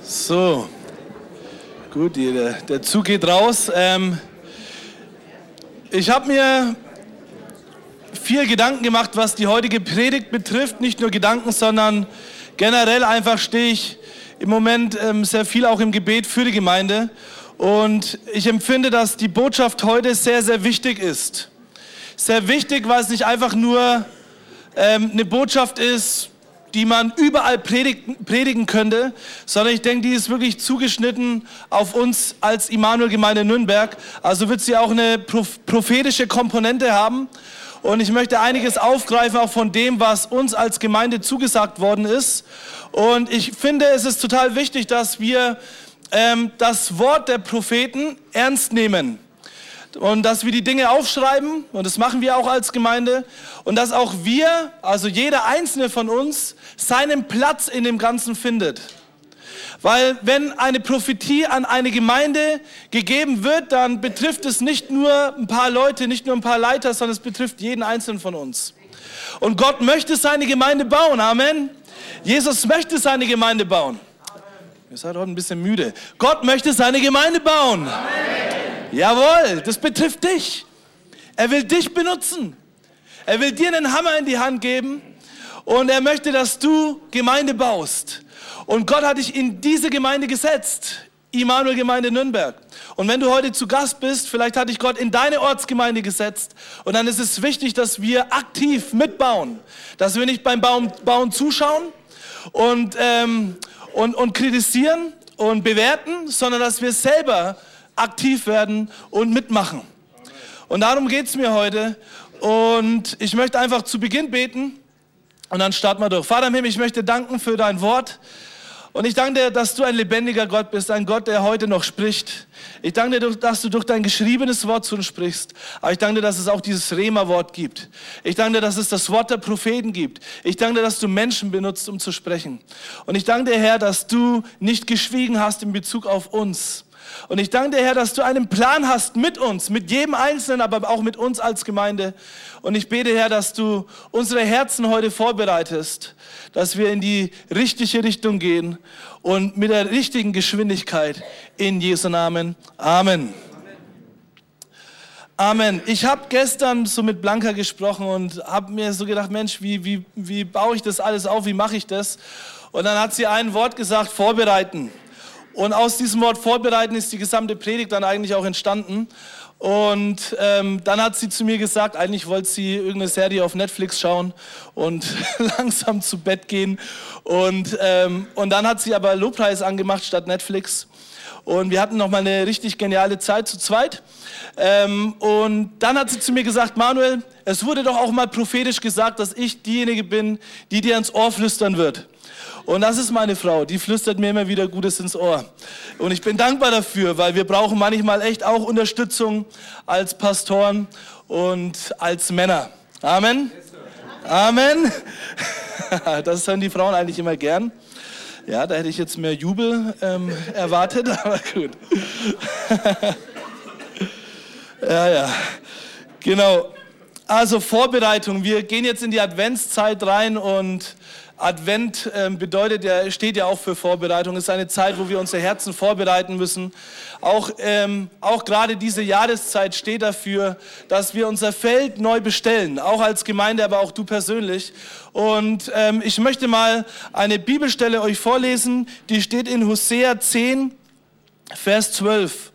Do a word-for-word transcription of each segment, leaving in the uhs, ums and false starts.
So, gut, der, der Zug geht raus. Ähm, ich habe mir viel Gedanken gemacht, was die heutige Predigt betrifft. Nicht nur Gedanken, sondern generell einfach stehe ich im Moment ähm, sehr viel auch im Gebet für die Gemeinde. Und ich empfinde, dass die Botschaft heute sehr, sehr wichtig ist. Sehr wichtig, weil es nicht einfach nur ähm, eine Botschaft ist, die man überall predigen, predigen könnte, sondern ich denke, die ist wirklich zugeschnitten auf uns als Immanuel-Gemeinde Nürnberg. Also wird sie auch eine prophetische Komponente haben. Und ich möchte einiges aufgreifen, auch von dem, was uns als Gemeinde zugesagt worden ist. Und ich finde, es ist total wichtig, dass wir ähm, das Wort der Propheten ernst nehmen. Und dass wir die Dinge aufschreiben, und das machen wir auch als Gemeinde, und dass auch wir, also jeder Einzelne von uns, seinen Platz in dem Ganzen findet. Weil wenn eine Prophetie an eine Gemeinde gegeben wird, dann betrifft es nicht nur ein paar Leute, nicht nur ein paar Leiter, sondern es betrifft jeden Einzelnen von uns. Und Gott möchte seine Gemeinde bauen, Amen. Jesus möchte seine Gemeinde bauen. Ihr seid heute ein bisschen müde. Gott möchte seine Gemeinde bauen. Amen. Jawohl, das betrifft dich. Er will dich benutzen. Er will dir einen Hammer in die Hand geben und er möchte, dass du Gemeinde baust. Und Gott hat dich in diese Gemeinde gesetzt, Immanuel-Gemeinde Nürnberg. Und wenn du heute zu Gast bist, vielleicht hat dich Gott in deine Ortsgemeinde gesetzt. Und dann ist es wichtig, dass wir aktiv mitbauen. Dass wir nicht beim Bauen, Bauen zuschauen und, ähm, und, und kritisieren und bewerten, sondern dass wir selber aktiv werden und mitmachen. Und darum geht es mir heute. Und ich möchte einfach zu Beginn beten und dann starten wir durch. Vater im Himmel, ich möchte danken für dein Wort. Und ich danke dir, dass du ein lebendiger Gott bist, ein Gott, der heute noch spricht. Ich danke dir, dass du durch dein geschriebenes Wort zu uns sprichst. Aber ich danke dir, dass es auch dieses Rema-Wort gibt. Ich danke dir, dass es das Wort der Propheten gibt. Ich danke dir, dass du Menschen benutzt, um zu sprechen. Und ich danke dir, Herr, dass du nicht geschwiegen hast in Bezug auf uns. Und ich danke dir, Herr, dass du einen Plan hast mit uns, mit jedem Einzelnen, aber auch mit uns als Gemeinde. Und ich bete, Herr, dass du unsere Herzen heute vorbereitest, dass wir in die richtige Richtung gehen und mit der richtigen Geschwindigkeit in Jesu Namen. Amen. Amen. Ich habe gestern so mit Blanca gesprochen und habe mir so gedacht, Mensch, wie, wie, wie baue ich das alles auf, wie mache ich das? Und dann hat sie ein Wort gesagt, vorbereiten. Und aus diesem Wort vorbereiten ist die gesamte Predigt dann eigentlich auch entstanden. Und ähm, dann hat sie zu mir gesagt, eigentlich wollte sie irgendeine Serie auf Netflix schauen und langsam zu Bett gehen. Und, ähm, und dann hat sie aber Lobpreis angemacht statt Netflix. Und wir hatten nochmal eine richtig geniale Zeit zu zweit. Ähm, und dann hat sie zu mir gesagt, Manuel, es wurde doch auch mal prophetisch gesagt, dass ich diejenige bin, die dir ins Ohr flüstern wird. Und das ist meine Frau, die flüstert mir immer wieder Gutes ins Ohr. Und ich bin dankbar dafür, weil wir brauchen manchmal echt auch Unterstützung als Pastoren und als Männer. Amen. Amen. Das hören die Frauen eigentlich immer gern. Ja, da hätte ich jetzt mehr Jubel ähm, erwartet, aber gut. Ja, ja, genau. Also Vorbereitung. Wir gehen jetzt in die Adventszeit rein und Advent ähm, bedeutet ja, steht ja auch für Vorbereitung. Es ist eine Zeit, wo wir unsere Herzen vorbereiten müssen. Auch, ähm, auch gerade diese Jahreszeit steht dafür, dass wir unser Feld neu bestellen. Auch als Gemeinde, aber auch du persönlich. Und ähm, ich möchte mal eine Bibelstelle euch vorlesen. Die steht in Hosea zehn, Vers zwölf.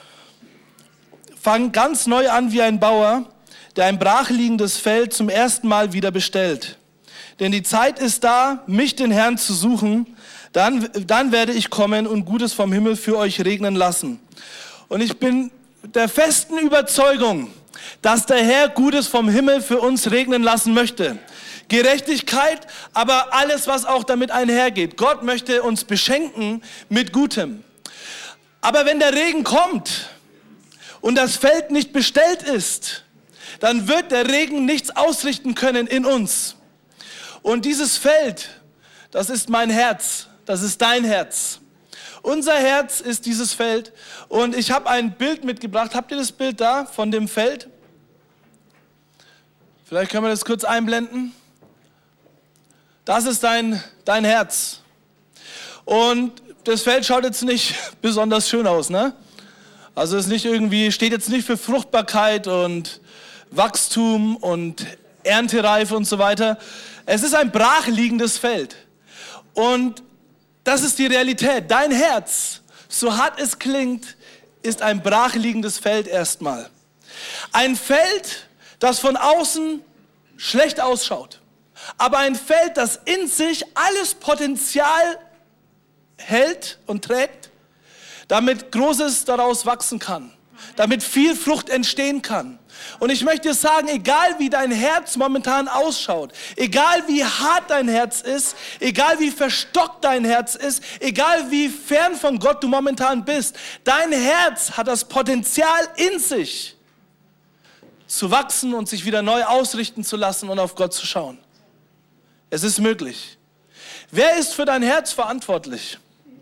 Fang ganz neu an wie ein Bauer, der ein brachliegendes Feld zum ersten Mal wieder bestellt. Denn die Zeit ist da, mich, den Herrn, zu suchen. Dann, dann werde ich kommen und Gutes vom Himmel für euch regnen lassen. Und ich bin der festen Überzeugung, dass der Herr Gutes vom Himmel für uns regnen lassen möchte. Gerechtigkeit, aber alles, was auch damit einhergeht. Gott möchte uns beschenken mit Gutem. Aber wenn der Regen kommt und das Feld nicht bestellt ist, dann wird der Regen nichts ausrichten können in uns. Und dieses Feld, das ist mein Herz, das ist dein Herz. Unser Herz ist dieses Feld. Und ich habe ein Bild mitgebracht. Habt ihr das Bild da von dem Feld? Vielleicht können wir das kurz einblenden. Das ist dein, dein Herz. Und das Feld schaut jetzt nicht besonders schön aus, ne? Also es ist nicht irgendwie, steht jetzt nicht für Fruchtbarkeit und Wachstum und Erntereife und so weiter. Es ist ein brachliegendes Feld. Und das ist die Realität. Dein Herz, so hart es klingt, ist ein brachliegendes Feld erstmal. Ein Feld, das von außen schlecht ausschaut. Aber ein Feld, das in sich alles Potenzial hält und trägt, damit Großes daraus wachsen kann, damit viel Frucht entstehen kann. Und ich möchte dir sagen, egal wie dein Herz momentan ausschaut, egal wie hart dein Herz ist, egal wie verstockt dein Herz ist, egal wie fern von Gott du momentan bist, dein Herz hat das Potenzial in sich, zu wachsen und sich wieder neu ausrichten zu lassen und auf Gott zu schauen. Es ist möglich. Wer ist für dein Herz verantwortlich?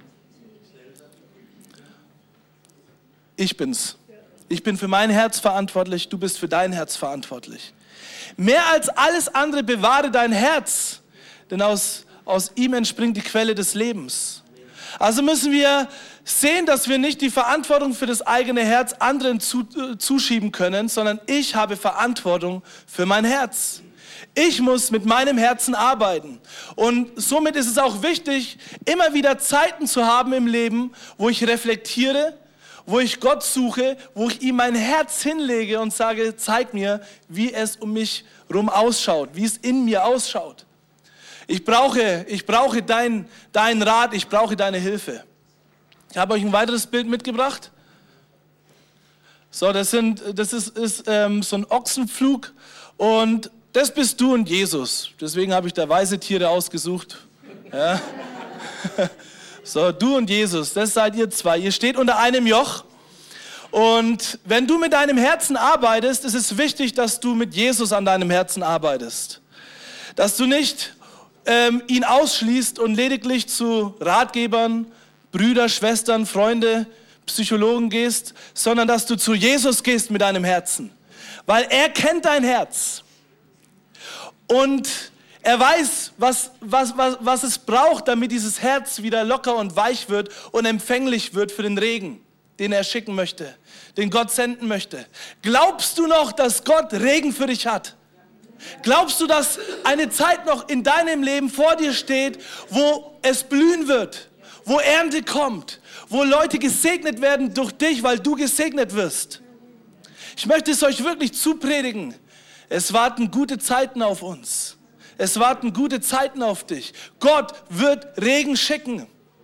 Ich bin's. Ich bin für mein Herz verantwortlich, du bist für dein Herz verantwortlich. Mehr als alles andere bewahre dein Herz, denn aus, aus ihm entspringt die Quelle des Lebens. Also müssen wir sehen, dass wir nicht die Verantwortung für das eigene Herz anderen zu, äh, zuschieben können, sondern ich habe Verantwortung für mein Herz. Ich muss mit meinem Herzen arbeiten. Und somit ist es auch wichtig, immer wieder Zeiten zu haben im Leben, wo ich reflektiere, wo ich Gott suche, wo ich ihm mein Herz hinlege und sage, zeig mir, wie es um mich rum ausschaut, wie es in mir ausschaut. Ich brauche, ich brauche deinen dein Rat, ich brauche deine Hilfe. Ich habe euch ein weiteres Bild mitgebracht. So, das, sind, das ist, ist ähm, so ein Ochsenpflug und das bist du und Jesus. Deswegen habe ich da weise Tiere ausgesucht. Ja. So, du und Jesus, das seid ihr zwei. Ihr steht unter einem Joch. Und wenn du mit deinem Herzen arbeitest, ist es wichtig, dass du mit Jesus an deinem Herzen arbeitest. Dass du nicht ähm, ihn ausschließt und lediglich zu Ratgebern, Brüder, Schwestern, Freunde, Psychologen gehst, sondern dass du zu Jesus gehst mit deinem Herzen. Weil er kennt dein Herz. Und er weiß, was, was, was, was es braucht, damit dieses Herz wieder locker und weich wird und empfänglich wird für den Regen, den er schicken möchte, den Gott senden möchte. Glaubst du noch, dass Gott Regen für dich hat? Glaubst du, dass eine Zeit noch in deinem Leben vor dir steht, wo es blühen wird, wo Ernte kommt, wo Leute gesegnet werden durch dich, weil du gesegnet wirst? Ich möchte es euch wirklich zupredigen. Es warten gute Zeiten auf uns. Es warten gute Zeiten auf dich. Gott wird Regen schicken.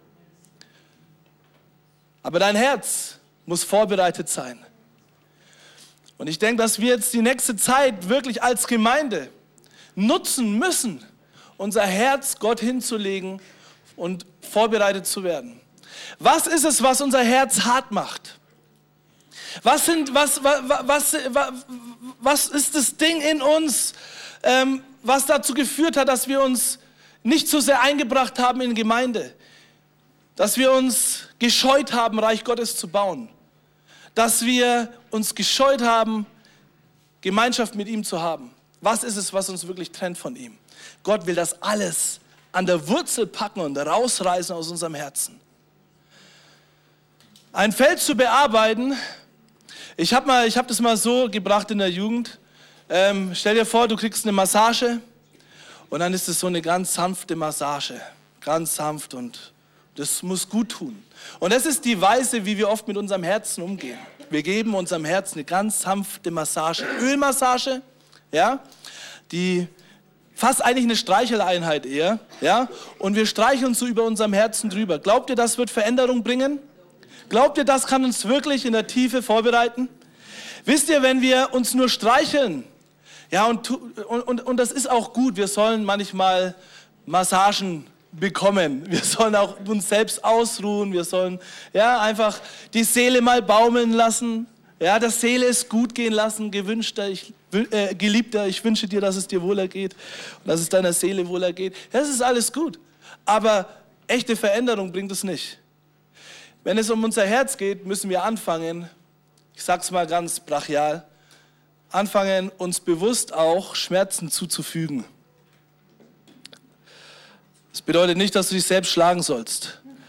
Aber dein Herz muss vorbereitet sein. Und ich denke, dass wir jetzt die nächste Zeit wirklich als Gemeinde nutzen müssen, unser Herz Gott hinzulegen und vorbereitet zu werden. Was ist es, was unser Herz hart macht? Was, sind, was, was, was, was, was ist das Ding in uns, ähm, was dazu geführt hat, dass wir uns nicht so sehr eingebracht haben in Gemeinde, dass wir uns gescheut haben, Reich Gottes zu bauen, dass wir uns gescheut haben, Gemeinschaft mit ihm zu haben. Was ist es, was uns wirklich trennt von ihm? Gott will das alles an der Wurzel packen und rausreißen aus unserem Herzen. Ein Feld zu bearbeiten, ich habe mal, ich hab das mal so gebracht in der Jugend. Ähm, stell dir vor, du kriegst eine Massage und dann ist es so eine ganz sanfte Massage. Ganz sanft und das muss gut tun. Und das ist die Weise, wie wir oft mit unserem Herzen umgehen. Wir geben unserem Herzen eine ganz sanfte Massage. Ölmassage, ja, die fast eigentlich eine Streicheleinheit eher. Ja, und wir streicheln so über unserem Herzen drüber. Glaubt ihr, das wird Veränderung bringen? Glaubt ihr, das kann uns wirklich in der Tiefe vorbereiten? Wisst ihr, wenn wir uns nur streicheln, ja, und, und, und das ist auch gut, wir sollen manchmal Massagen bekommen, wir sollen auch uns selbst ausruhen, wir sollen ja, einfach die Seele mal baumeln lassen, ja, der Seele ist gut gehen lassen, gewünschter, ich, äh, Geliebter, ich wünsche dir, dass es dir wohler geht und dass es deiner Seele wohler geht. Das ist alles gut, aber echte Veränderung bringt es nicht. Wenn es um unser Herz geht, müssen wir anfangen, ich sag's mal ganz brachial, anfangen, uns bewusst auch Schmerzen zuzufügen. Das bedeutet nicht, dass du dich selbst schlagen sollst.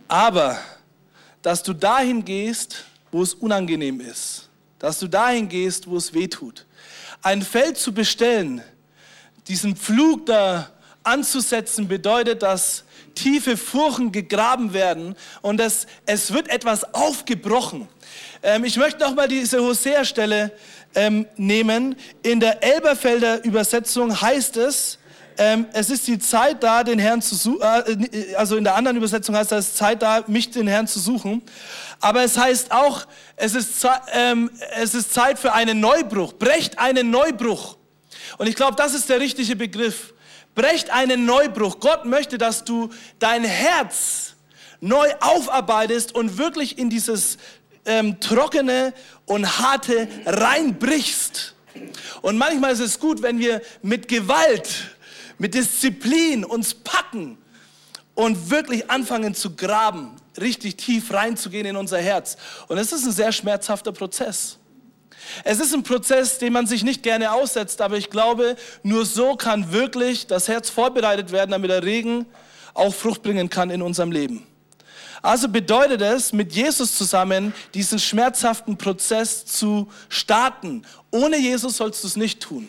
Aber, dass du dahin gehst, wo es unangenehm ist. Dass du dahin gehst, wo es weh tut. Ein Feld zu bestellen, diesen Pflug da anzusetzen, bedeutet, dass tiefe Furchen gegraben werden und dass es wird etwas aufgebrochen. Ähm, ich möchte nochmal diese Hosea-Stelle ähm, nehmen. In der Elberfelder Übersetzung heißt es, ähm, es ist die Zeit da, den Herrn zu suchen, äh, also in der anderen Übersetzung heißt es, Zeit da, mich, den Herrn zu suchen. Aber es heißt auch, es ist, ähm, es ist Zeit für einen Neubruch. Brecht einen Neubruch. Und ich glaube, das ist der richtige Begriff. Brecht einen Neubruch. Gott möchte, dass du dein Herz neu aufarbeitest und wirklich in dieses ähm, trockene und harte reinbrichst. Und manchmal ist es gut, wenn wir mit Gewalt, mit Disziplin uns packen und wirklich anfangen zu graben, richtig tief reinzugehen in unser Herz. Und es ist ein sehr schmerzhafter Prozess. Es ist ein Prozess, den man sich nicht gerne aussetzt, aber ich glaube, nur so kann wirklich das Herz vorbereitet werden, damit der Regen auch Frucht bringen kann in unserem Leben. Also bedeutet es, mit Jesus zusammen diesen schmerzhaften Prozess zu starten. Ohne Jesus sollst du es nicht tun.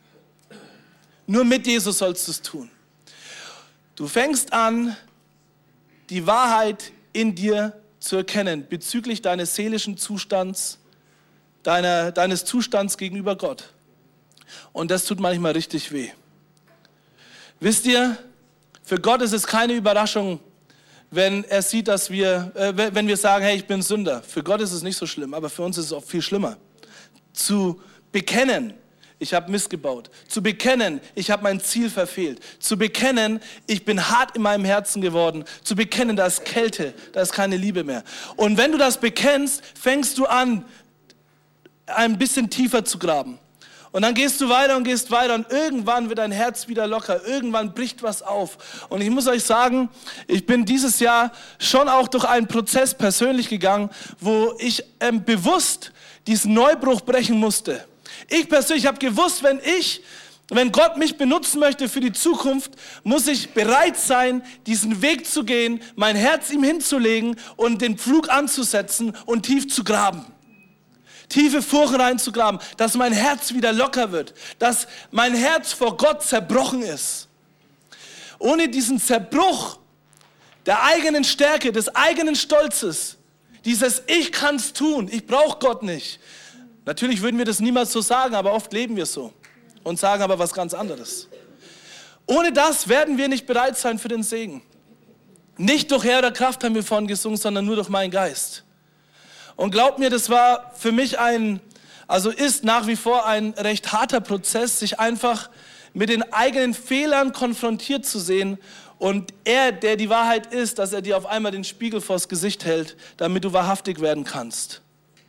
Nur mit Jesus sollst du es tun. Du fängst an, die Wahrheit in dir zu erkennen bezüglich deines seelischen Zustands, deiner, deines Zustands gegenüber Gott. Und das tut manchmal richtig weh. Wisst ihr, für Gott ist es keine Überraschung, wenn er sieht, dass wir, äh, wenn wir sagen, hey, ich bin Sünder. Für Gott ist es nicht so schlimm, aber für uns ist es auch viel schlimmer. Zu bekennen, ich habe Mist gebaut. Zu bekennen, ich habe mein Ziel verfehlt. Zu bekennen, ich bin hart in meinem Herzen geworden. Zu bekennen, da ist Kälte, da ist keine Liebe mehr. Und wenn du das bekennst, fängst du an, ein bisschen tiefer zu graben. Und dann gehst du weiter und gehst weiter und irgendwann wird dein Herz wieder locker. Irgendwann bricht was auf. Und ich muss euch sagen, ich bin dieses Jahr schon auch durch einen Prozess persönlich gegangen, wo ich ähm, bewusst diesen Neubruch brechen musste. Ich persönlich habe gewusst, wenn ich, wenn Gott mich benutzen möchte für die Zukunft, muss ich bereit sein, diesen Weg zu gehen, mein Herz ihm hinzulegen und den Pflug anzusetzen und tief zu graben. Tiefe Furchen reinzugraben, dass mein Herz wieder locker wird, dass mein Herz vor Gott zerbrochen ist. Ohne diesen Zerbruch der eigenen Stärke, des eigenen Stolzes, dieses Ich kann's tun, ich brauche Gott nicht. Natürlich würden wir das niemals so sagen, aber oft leben wir so und sagen aber was ganz anderes. Ohne das werden wir nicht bereit sein für den Segen. Nicht durch Herr oder Kraft haben wir vorhin gesungen, sondern nur durch meinen Geist. Und glaubt mir, das war für mich ein, also ist nach wie vor ein recht harter Prozess, sich einfach mit den eigenen Fehlern konfrontiert zu sehen und er, der die Wahrheit ist, dass er dir auf einmal den Spiegel vors Gesicht hält, damit du wahrhaftig werden kannst.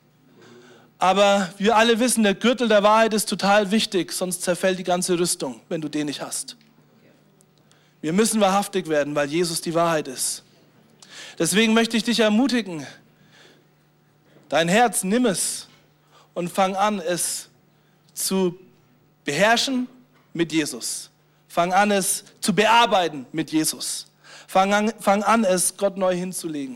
Aber wir alle wissen, der Gürtel der Wahrheit ist total wichtig, sonst zerfällt die ganze Rüstung, wenn du den nicht hast. Wir müssen wahrhaftig werden, weil Jesus die Wahrheit ist. Deswegen möchte ich dich ermutigen, dein Herz, nimm es und fang an, es zu beherrschen mit Jesus. Fang an, es zu bearbeiten mit Jesus. Fang an, fang an, es Gott neu hinzulegen.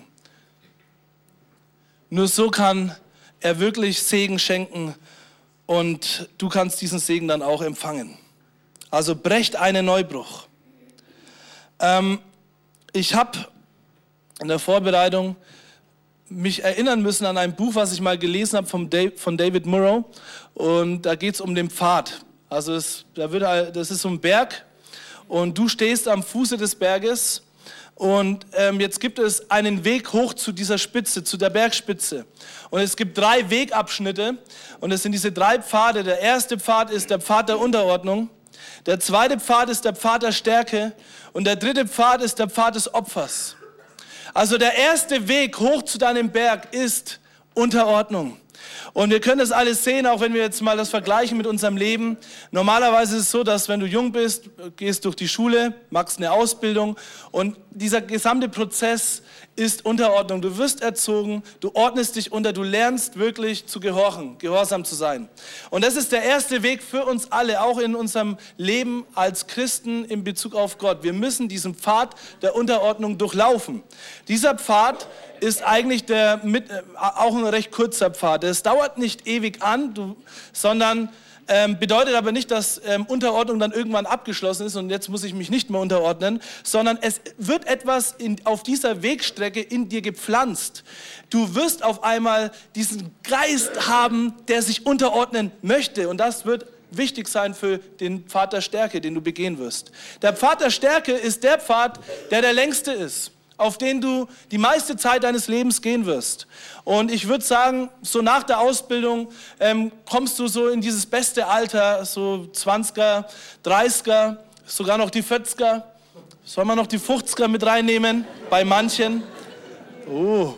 Nur so kann er wirklich Segen schenken und du kannst diesen Segen dann auch empfangen. Also brecht einen Neubruch. Ähm, ich habe in der Vorbereitung mich erinnern müssen an ein Buch, was ich mal gelesen habe von David Murrow. Und da geht es um den Pfad. Also es, da wird, das ist so ein Berg und du stehst am Fuße des Berges und ähm, jetzt gibt es einen Weg hoch zu dieser Spitze, zu der Bergspitze. Und es gibt drei Wegabschnitte und es sind diese drei Pfade. Der erste Pfad ist der Pfad der Unterordnung. Der zweite Pfad ist der Pfad der Stärke und der dritte Pfad ist der Pfad des Opfers. Also der erste Weg hoch zu deinem Berg ist Unterordnung. Und wir können das alles sehen, auch wenn wir jetzt mal das vergleichen mit unserem Leben. Normalerweise ist es so, dass wenn du jung bist, gehst durch die Schule, machst eine Ausbildung und dieser gesamte Prozess ist Unterordnung. Du wirst erzogen, du ordnest dich unter, du lernst wirklich zu gehorchen, gehorsam zu sein. Und das ist der erste Weg für uns alle, auch in unserem Leben als Christen in Bezug auf Gott. Wir müssen diesen Pfad der Unterordnung durchlaufen. Dieser Pfad ist eigentlich der, mit, auch ein recht kurzer Pfad. Es dauert nicht ewig an, du, sondern Ähm, bedeutet aber nicht, dass ähm, Unterordnung dann irgendwann abgeschlossen ist und jetzt muss ich mich nicht mehr unterordnen, sondern es wird etwas in, auf dieser Wegstrecke in dir gepflanzt. Du wirst auf einmal diesen Geist haben, der sich unterordnen möchte und das wird wichtig sein für den Pfad der Stärke, den du begehen wirst. Der Pfad der Stärke ist der Pfad, der der längste ist, auf den du die meiste Zeit deines Lebens gehen wirst. Und ich würde sagen, so nach der Ausbildung ähm, kommst du so in dieses beste Alter, so zwanziger, dreißiger, sogar noch die vierziger. Soll man noch die fünfziger mit reinnehmen? Bei manchen. Oh.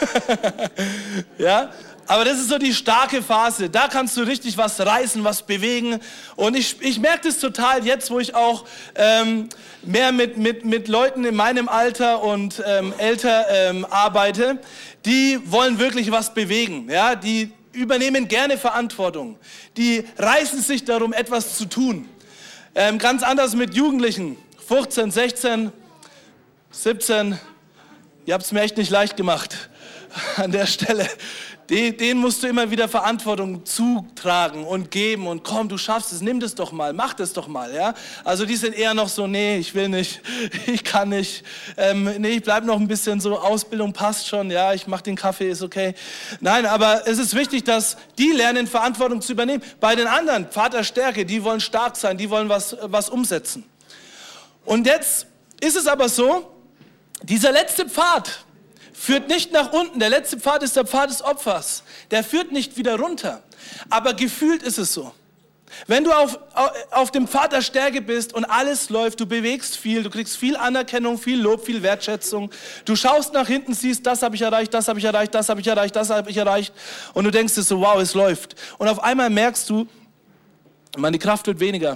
Ja. Aber das ist so die starke Phase, da kannst du richtig was reißen, was bewegen und ich, ich merke das total jetzt, wo ich auch ähm, mehr mit, mit, mit Leuten in meinem Alter und ähm, älter ähm, arbeite, die wollen wirklich was bewegen, ja? Die übernehmen gerne Verantwortung, die reißen sich darum, etwas zu tun. Ähm, ganz anders mit Jugendlichen, fünfzehn, sechzehn, siebzehn, ihr habt es mir echt nicht leicht gemacht an der Stelle. Denen musst du immer wieder Verantwortung zutragen und geben und komm, du schaffst es, nimm das doch mal, mach das doch mal, ja. Also die sind eher noch so, nee, ich will nicht, ich kann nicht, ähm, nee, ich bleib noch ein bisschen so, Ausbildung passt schon, ja, ich mach den Kaffee, ist okay. Nein, aber es ist wichtig, dass die lernen, Verantwortung zu übernehmen. Bei den anderen, Pfad der Stärke, die wollen stark sein, die wollen was, was umsetzen. Und jetzt ist es aber so, dieser letzte Pfad führt nicht nach unten. Der letzte Pfad ist der Pfad des Opfers. Der führt nicht wieder runter. Aber gefühlt ist es so. Wenn du auf, auf dem Pfad der Stärke bist und alles läuft, du bewegst viel, du kriegst viel Anerkennung, viel Lob, viel Wertschätzung. Du schaust nach hinten, siehst, das habe ich erreicht, das habe ich erreicht, das habe ich erreicht, das habe ich erreicht. Und du denkst dir so, wow, es läuft. Und auf einmal merkst du, meine Kraft wird weniger.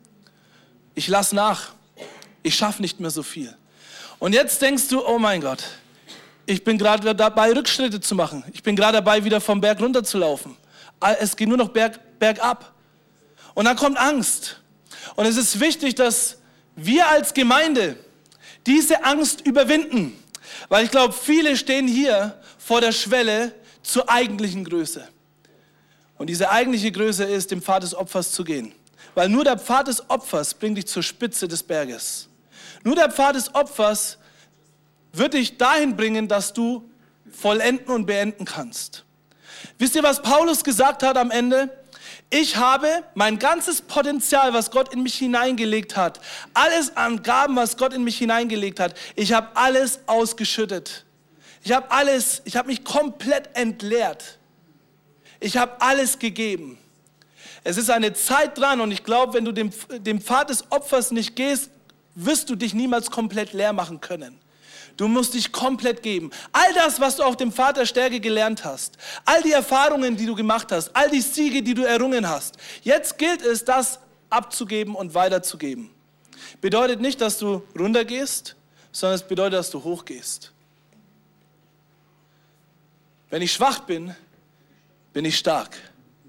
Ich lasse nach. Ich schaffe nicht mehr so viel. Und jetzt denkst du, oh mein Gott, ich bin gerade dabei, Rückschritte zu machen. Ich bin gerade dabei, wieder vom Berg runter zu laufen. Es geht nur noch berg, bergab. Und dann kommt Angst. Und es ist wichtig, dass wir als Gemeinde diese Angst überwinden. Weil ich glaube, viele stehen hier vor der Schwelle zur eigentlichen Größe. Und diese eigentliche Größe ist, den Pfad des Opfers zu gehen. Weil nur der Pfad des Opfers bringt dich zur Spitze des Berges. Nur der Pfad des Opfers wird dich dahin bringen, dass du vollenden und beenden kannst. Wisst ihr, was Paulus gesagt hat am Ende? Ich habe mein ganzes Potenzial, was Gott in mich hineingelegt hat, alles an Gaben, was Gott in mich hineingelegt hat, ich habe alles ausgeschüttet. Ich habe alles, ich habe mich komplett entleert. Ich habe alles gegeben. Es ist eine Zeit dran und ich glaube, wenn du dem, dem Pfad des Opfers nicht gehst, wirst du dich niemals komplett leer machen können. Du musst dich komplett geben. All das, was du auf dem Pfad der Stärke gelernt hast, all die Erfahrungen, die du gemacht hast, all die Siege, die du errungen hast, jetzt gilt es, das abzugeben und weiterzugeben. Bedeutet nicht, dass du runtergehst, sondern es bedeutet, dass du hochgehst. Wenn ich schwach bin, bin ich stark.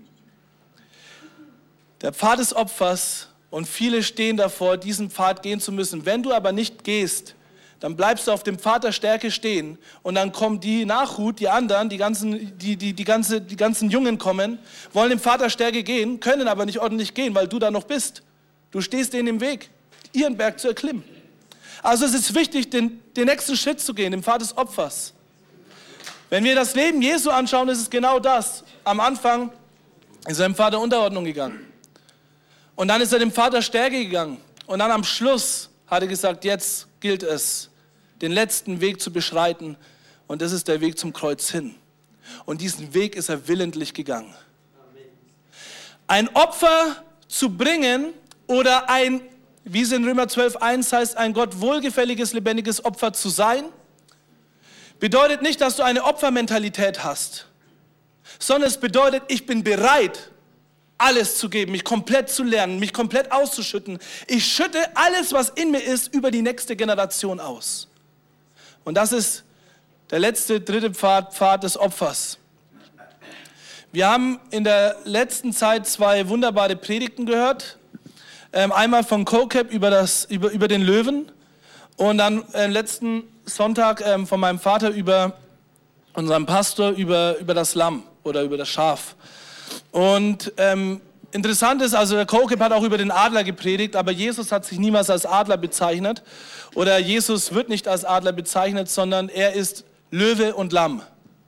Der Pfad des Opfers, und viele stehen davor, diesen Pfad gehen zu müssen. Wenn du aber nicht gehst, dann bleibst du auf dem Pfad der Stärke stehen und dann kommen die Nachhut, die anderen, die ganzen, die, die, die, ganze, die ganzen Jungen kommen, wollen dem Pfad der Stärke gehen, können aber nicht ordentlich gehen, weil du da noch bist. Du stehst denen im Weg, ihren Berg zu erklimmen. Also es ist wichtig, den, den nächsten Schritt zu gehen, den Pfad des Opfers. Wenn wir das Leben Jesu anschauen, ist es genau das. Am Anfang ist er im Pfad der Unterordnung gegangen. Und dann ist er dem Pfad der Stärke gegangen. Und dann am Schluss hat er gesagt, jetzt gilt es, den letzten Weg zu beschreiten. Und das ist der Weg zum Kreuz hin. Und diesen Weg ist er willentlich gegangen. Ein Opfer zu bringen oder ein, wie es in Römer zwölf eins heißt, ein Gott wohlgefälliges, lebendiges Opfer zu sein, bedeutet nicht, dass du eine Opfermentalität hast, sondern es bedeutet, ich bin bereit, alles zu geben, mich komplett zu lernen, mich komplett auszuschütten. Ich schütte alles, was in mir ist, über die nächste Generation aus. Und das ist der letzte, dritte Pfad, Pfad des Opfers. Wir haben in der letzten Zeit zwei wunderbare Predigten gehört. Ähm, einmal von CoCap über, das, über, über den Löwen und dann äh, letzten Sonntag ähm, von meinem Vater über unseren Pastor über, über das Lamm oder über das Schaf. Und ähm, interessant ist, also der CoCap hat auch über den Adler gepredigt, aber Jesus hat sich niemals als Adler bezeichnet oder Jesus wird nicht als Adler bezeichnet, sondern er ist Löwe und Lamm.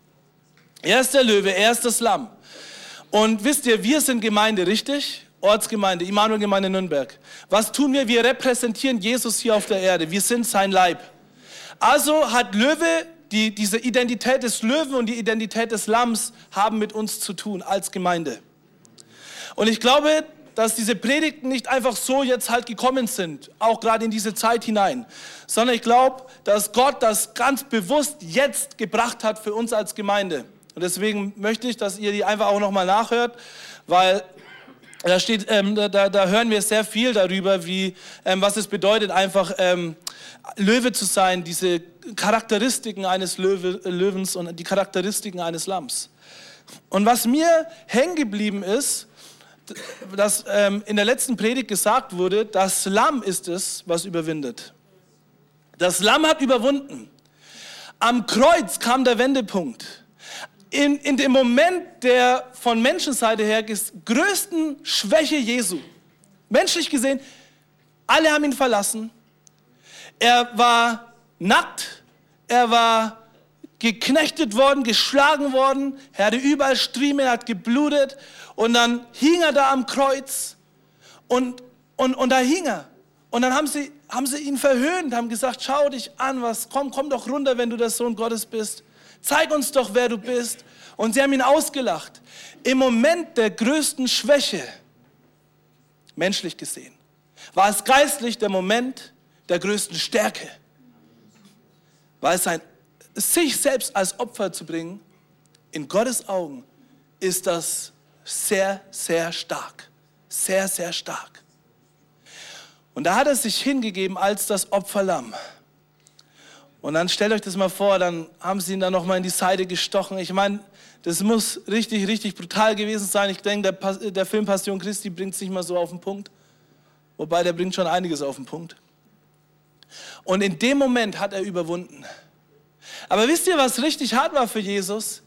Er ist der Löwe, er ist das Lamm. Und wisst ihr, wir sind Gemeinde, richtig? Ortsgemeinde, Immanuel-Gemeinde Nürnberg. Was tun wir? Wir repräsentieren Jesus hier auf der Erde. Wir sind sein Leib. Also hat Löwe, die, diese Identität des Löwen und die Identität des Lamms haben mit uns zu tun als Gemeinde. Und ich glaube, dass diese Predigten nicht einfach so jetzt halt gekommen sind, auch gerade in diese Zeit hinein, sondern ich glaube, dass Gott das ganz bewusst jetzt gebracht hat für uns als Gemeinde. Und deswegen möchte ich, dass ihr die einfach auch nochmal nachhört, weil da, steht, ähm, da, da hören wir sehr viel darüber, wie, ähm, was es bedeutet, einfach ähm, Löwe zu sein, diese Charakteristiken eines Löwe, Löwens und die Charakteristiken eines Lamms. Und was mir hängen geblieben ist, dass ähm, in der letzten Predigt gesagt wurde, das Lamm ist es, was überwindet. Das Lamm hat überwunden. Am Kreuz kam der Wendepunkt. In, in dem Moment der von Menschenseite her größten Schwäche Jesu, menschlich gesehen, alle haben ihn verlassen. Er war nackt, er war geknechtet worden, geschlagen worden, er hatte überall Striemen, er hat geblutet und dann hing er da am Kreuz und, und, und da hing er. Und dann haben sie, haben sie ihn verhöhnt, haben gesagt, schau dich an, was, komm, komm doch runter, wenn du der Sohn Gottes bist. Zeig uns doch, wer du bist. Und sie haben ihn ausgelacht. Im Moment der größten Schwäche, menschlich gesehen, war es geistlich der Moment der größten Stärke. Weil es sein, sich selbst als Opfer zu bringen, in Gottes Augen, ist das sehr, sehr stark. Sehr, sehr stark. Und da hat er sich hingegeben als das Opferlamm. Und dann stellt euch das mal vor, dann haben sie ihn dann nochmal in die Seite gestochen. Ich meine, das muss richtig, richtig brutal gewesen sein. Ich denke, der, der Film Passion Christi bringt es nicht mal so auf den Punkt. Wobei, der bringt schon einiges auf den Punkt. Und in dem Moment hat er überwunden. Aber wisst ihr, was richtig hart war für Jesus?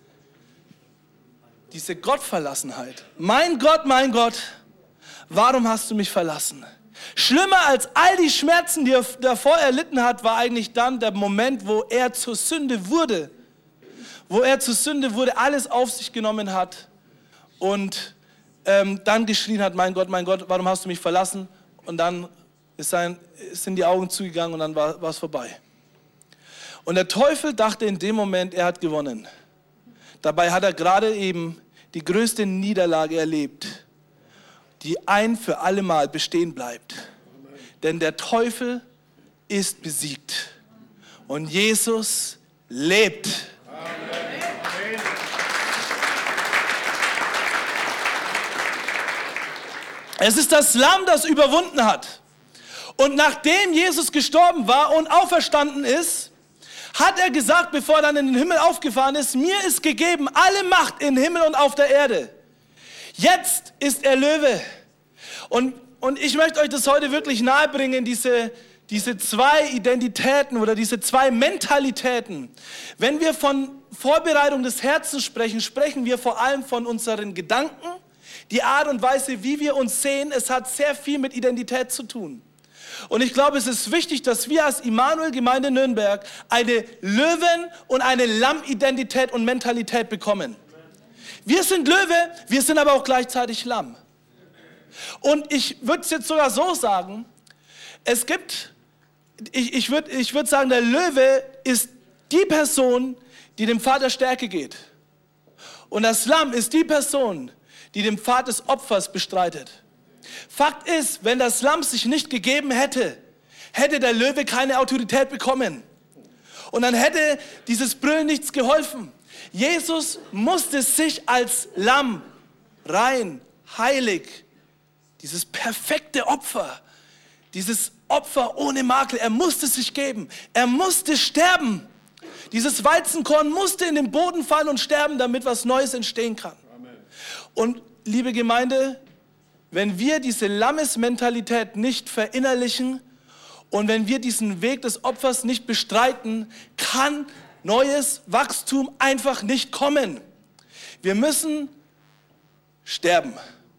Diese Gottverlassenheit. Mein Gott, mein Gott, warum hast du mich verlassen? Schlimmer als all die Schmerzen, die er davor erlitten hat, war eigentlich dann der Moment, wo er zur Sünde wurde. Wo er zur Sünde wurde, alles auf sich genommen hat und ähm, dann geschrien hat, mein Gott, mein Gott, warum hast du mich verlassen? Und dann ist sein, sind die Augen zugegangen und dann war es vorbei. Und der Teufel dachte in dem Moment, er hat gewonnen. Dabei hat er gerade eben die größte Niederlage erlebt, die ein für alle Mal bestehen bleibt. Denn der Teufel ist besiegt und Jesus lebt. Amen. Es ist das Lamm, das überwunden hat. Und nachdem Jesus gestorben war und auferstanden ist, hat er gesagt, bevor er dann in den Himmel aufgefahren ist, mir ist gegeben alle Macht im Himmel und auf der Erde. Jetzt ist er Löwe. Und, und ich möchte euch das heute wirklich nahebringen, diese, diese zwei Identitäten oder diese zwei Mentalitäten. Wenn wir von Vorbereitung des Herzens sprechen, sprechen wir vor allem von unseren Gedanken, die Art und Weise, wie wir uns sehen. Es hat sehr viel mit Identität zu tun. Und ich glaube, es ist wichtig, dass wir als Immanuel-Gemeinde Nürnberg eine Löwen- und eine Lamm-Identität und Mentalität bekommen. Wir sind Löwe, wir sind aber auch gleichzeitig Lamm. Und ich würde es jetzt sogar so sagen, es gibt, ich, ich würde ich würd sagen, der Löwe ist die Person, die dem Pfad der Stärke geht. Und das Lamm ist die Person, die den Pfad des Opfers bestreitet. Fakt ist, wenn das Lamm sich nicht gegeben hätte, hätte der Löwe keine Autorität bekommen. Und dann hätte dieses Brüllen nichts geholfen. Jesus musste sich als Lamm, rein, heilig, dieses perfekte Opfer, dieses Opfer ohne Makel, er musste sich geben, er musste sterben. Dieses Weizenkorn musste in den Boden fallen und sterben, damit was Neues entstehen kann. Amen. Und liebe Gemeinde, wenn wir diese Lammesmentalität nicht verinnerlichen und wenn wir diesen Weg des Opfers nicht bestreiten, kann neues Wachstum einfach nicht kommen. Wir müssen sterben.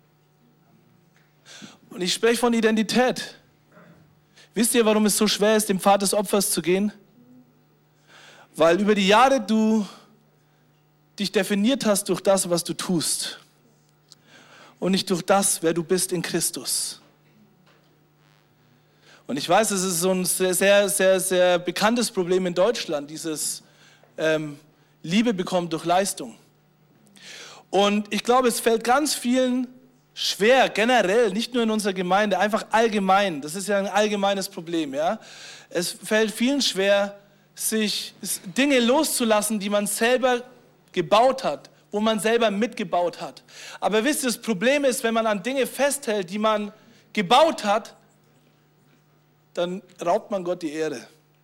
Und ich spreche von Identität. Wisst ihr, warum es so schwer ist, dem Pfad des Opfers zu gehen? Weil über die Jahre du dich definiert hast durch das, was du tust. Und nicht durch das, wer du bist in Christus. Und ich weiß, es ist so ein sehr, sehr, sehr, sehr bekanntes Problem in Deutschland, dieses ähm, Liebe bekommt durch Leistung. Und ich glaube, es fällt ganz vielen schwer, generell, nicht nur in unserer Gemeinde, einfach allgemein. Das ist ja ein allgemeines Problem. Ja? Es fällt vielen schwer, sich Dinge loszulassen, die man selber gebaut hat, wo man selber mitgebaut hat. Aber wisst ihr, das Problem ist, wenn man an Dinge festhält, die man gebaut hat, dann raubt man Gott die Ehre.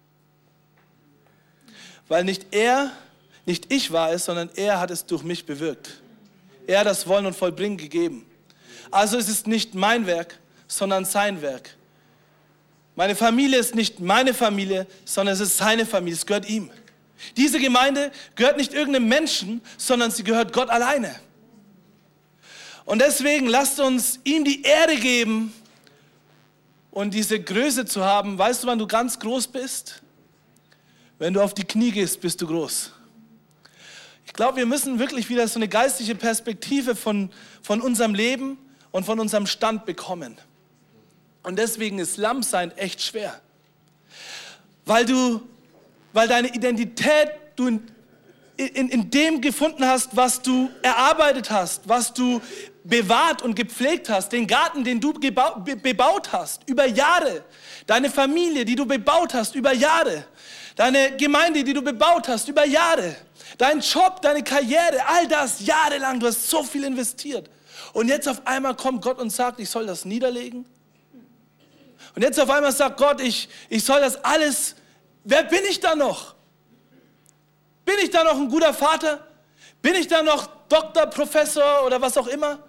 Weil nicht er, nicht ich war es, sondern er hat es durch mich bewirkt. Er hat das Wollen und Vollbringen gegeben. Also es ist nicht mein Werk, sondern sein Werk. Meine Familie ist nicht meine Familie, sondern es ist seine Familie, es gehört ihm. Diese Gemeinde gehört nicht irgendeinem Menschen, sondern sie gehört Gott alleine. Und deswegen lasst uns ihm die Ehre geben und diese Größe zu haben. Weißt du, wann du ganz groß bist? Wenn du auf die Knie gehst, bist du groß. Ich glaube, wir müssen wirklich wieder so eine geistliche Perspektive von, von unserem Leben und von unserem Stand bekommen. Und deswegen ist Lammsein echt schwer. Weil du, weil deine Identität du in, in, in dem gefunden hast, was du erarbeitet hast, was du bewahrt und gepflegt hast, den Garten, den du gebaut, be, bebaut hast, über Jahre, deine Familie, die du bebaut hast, über Jahre, deine Gemeinde, die du bebaut hast, über Jahre, dein Job, deine Karriere, all das jahrelang, du hast so viel investiert. Und jetzt auf einmal kommt Gott und sagt, ich soll das niederlegen. Und jetzt auf einmal sagt Gott, ich, ich soll das alles, wer bin ich da noch? Bin ich da noch ein guter Vater? Bin ich da noch Doktor, Professor oder was auch immer?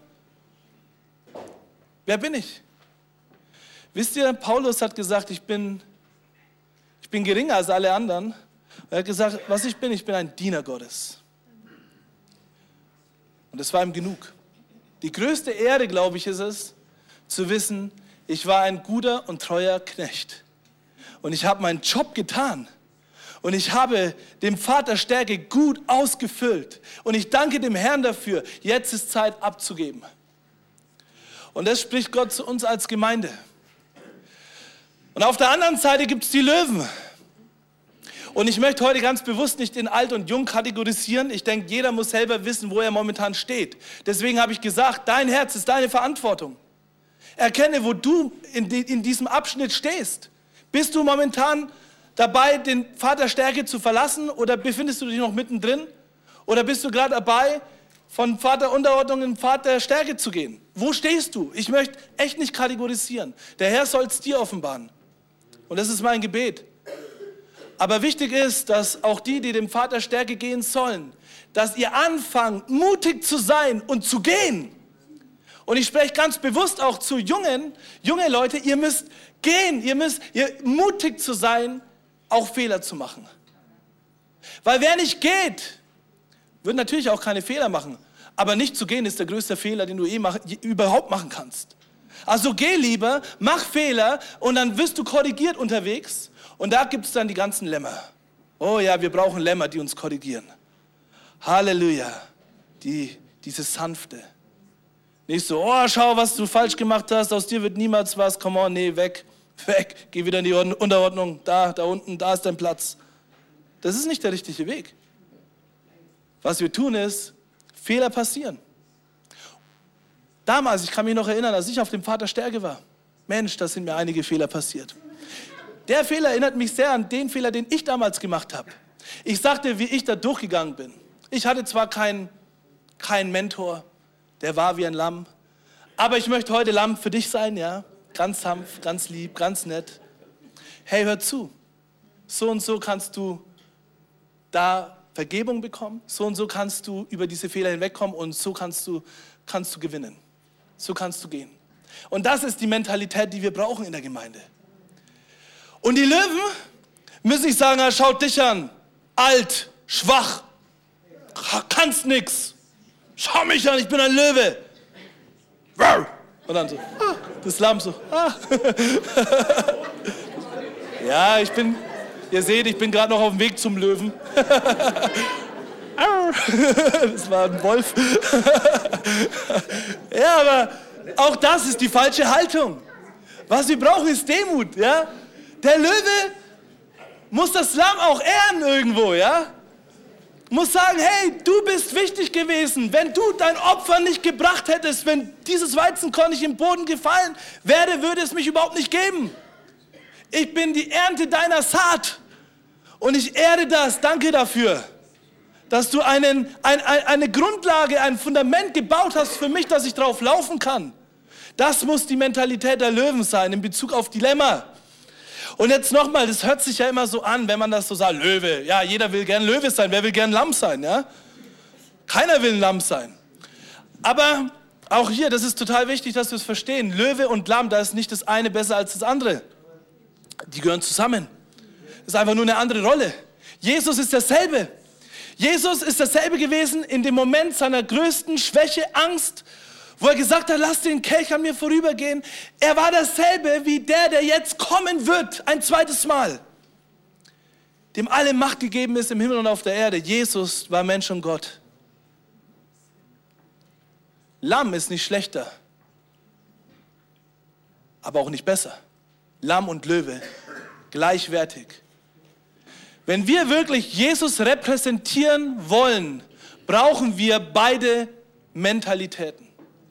Wer bin ich? Wisst ihr, Paulus hat gesagt, ich bin, ich bin geringer als alle anderen. Er hat gesagt, was ich bin, ich bin ein Diener Gottes. Und das war ihm genug. Die größte Ehre, glaube ich, ist es, zu wissen, ich war ein guter und treuer Knecht. Und ich habe meinen Job getan. Und ich habe dem Vater Stärke gut ausgefüllt. Und ich danke dem Herrn dafür. Jetzt ist Zeit abzugeben. Und das spricht Gott zu uns als Gemeinde. Und auf der anderen Seite gibt es die Löwen. Und ich möchte heute ganz bewusst nicht in alt und jung kategorisieren. Ich denke, jeder muss selber wissen, wo er momentan steht. Deswegen habe ich gesagt, dein Herz ist deine Verantwortung. Erkenne, wo du in, die, in diesem Abschnitt stehst. Bist du momentan dabei, den Pfad der Stärke zu verlassen oder befindest du dich noch mittendrin? Oder bist du gerade dabei, von Pfad der Unterordnung in den Pfad der Stärke zu gehen? Wo stehst du? Ich möchte echt nicht kategorisieren. Der Herr soll es dir offenbaren. Und das ist mein Gebet. Aber wichtig ist, dass auch die, die dem Pfad der Stärke gehen sollen, dass ihr anfangt, mutig zu sein und zu gehen. Und ich spreche ganz bewusst auch zu jungen, junge Leute, ihr müsst gehen, ihr müsst ihr, mutig zu sein, auch Fehler zu machen. Weil wer nicht geht, wird natürlich auch keine Fehler machen. Aber nicht zu gehen ist der größte Fehler, den du eh mach, überhaupt machen kannst. Also geh lieber, mach Fehler und dann wirst du korrigiert unterwegs. Und da gibt es dann die ganzen Lämmer. Oh ja, wir brauchen Lämmer, die uns korrigieren. Halleluja, die, dieses Sanfte. Nicht so, oh, schau, was du falsch gemacht hast, aus dir wird niemals was, komm on, nee, weg, weg, geh wieder in die Unterordnung, da, da unten, da ist dein Platz. Das ist nicht der richtige Weg. Was wir tun ist, Fehler passieren. Damals, ich kann mich noch erinnern, als ich auf dem Pfad der Stärke war, Mensch, da sind mir einige Fehler passiert. Der Fehler erinnert mich sehr an den Fehler, den ich damals gemacht habe. Ich sagte, wie ich da durchgegangen bin. Ich hatte zwar keinen kein Mentor, der war wie ein Lamm, aber ich möchte heute Lamm für dich sein, ja? Ganz sanft, ganz lieb, ganz nett. Hey, hör zu. So und so kannst du da Vergebung bekommen, so und so kannst du über diese Fehler hinwegkommen und so kannst du, kannst du gewinnen. So kannst du gehen. Und das ist die Mentalität, die wir brauchen in der Gemeinde. Und die Löwen müssen nicht sagen, ah, schaut dich an, alt, schwach, kannst nix. Schau mich an, ich bin ein Löwe. Und dann so, ah, das Lamm so. Ah. Ja, ich bin, ihr seht, ich bin gerade noch auf dem Weg zum Löwen. Das war ein Wolf. Ja, aber auch das ist die falsche Haltung. Was wir brauchen, ist Demut. Ja? Der Löwe muss das Lamm auch ehren irgendwo. Ja? Muss sagen, hey, du bist wichtig gewesen. Wenn du dein Opfer nicht gebracht hättest, wenn dieses Weizenkorn nicht im Boden gefallen wäre, würde es mich überhaupt nicht geben. Ich bin die Ernte deiner Saat. Und ich ehre das. Danke dafür, dass du einen, ein, ein, eine Grundlage, ein Fundament gebaut hast für mich, dass ich drauf laufen kann. Das muss die Mentalität der Löwen sein in Bezug auf Dilemma. Und jetzt nochmal, das hört sich ja immer so an, wenn man das so sagt, Löwe. Ja, jeder will gern Löwe sein, wer will gern Lamm sein? Ja? Keiner will ein Lamm sein. Aber auch hier, das ist total wichtig, dass wir es verstehen. Löwe und Lamm, da ist nicht das eine besser als das andere. Die gehören zusammen. Das ist einfach nur eine andere Rolle. Jesus ist derselbe. Jesus ist dasselbe gewesen in dem Moment seiner größten Schwäche, Angst, wo er gesagt hat, lass den Kelch an mir vorübergehen. Er war dasselbe wie der, der jetzt kommen wird, ein zweites Mal. Dem alle Macht gegeben ist im Himmel und auf der Erde. Jesus war Mensch und Gott. Lamm ist nicht schlechter, aber auch nicht besser. Lamm und Löwe, gleichwertig. Wenn wir wirklich Jesus repräsentieren wollen, brauchen wir beide Mentalitäten.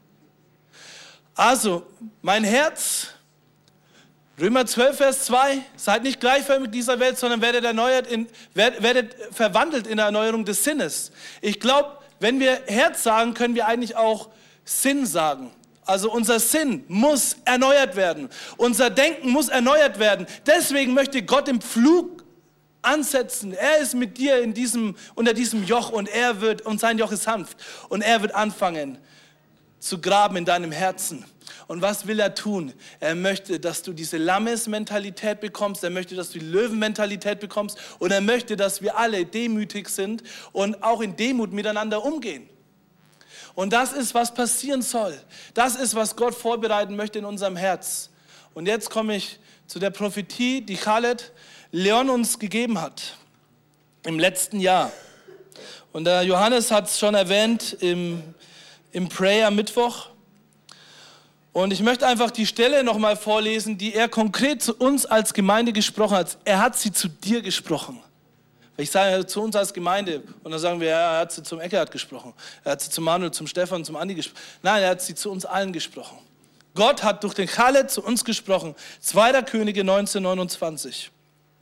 Also, mein Herz, Römer zwölf, Vers zwei, seid nicht gleichförmig mit dieser Welt, sondern werdet, erneuert in, werdet verwandelt in der Erneuerung des Sinnes. Ich glaube, wenn wir Herz sagen, können wir eigentlich auch Sinn sagen. Also unser Sinn muss erneuert werden. Unser Denken muss erneuert werden. Deswegen möchte Gott im Pflug ansetzen. Er ist mit dir in diesem, unter diesem Joch und er wird, und sein Joch ist sanft. Und er wird anfangen zu graben in deinem Herzen. Und was will er tun? Er möchte, dass du diese Lammesmentalität bekommst. Er möchte, dass du die Löwenmentalität bekommst. Und er möchte, dass wir alle demütig sind und auch in Demut miteinander umgehen. Und das ist, was passieren soll. Das ist, was Gott vorbereiten möchte in unserem Herz. Und jetzt komme ich zu der Prophetie, die Khaled Leon uns gegeben hat im letzten Jahr. Und der Johannes hat es schon erwähnt im, im Prayer-Mittwoch. Und ich möchte einfach die Stelle nochmal vorlesen, die er konkret zu uns als Gemeinde gesprochen hat. Er hat sie zu dir gesprochen. Ich sage zu uns als Gemeinde und dann sagen wir, ja, er hat sie zum Eckhard gesprochen. Er hat sie zum Manuel, zum Stefan, zum Andi gesprochen. Nein, er hat sie zu uns allen gesprochen. Gott hat durch den Khaled zu uns gesprochen. zweiter Könige neunzehn neunundzwanzig.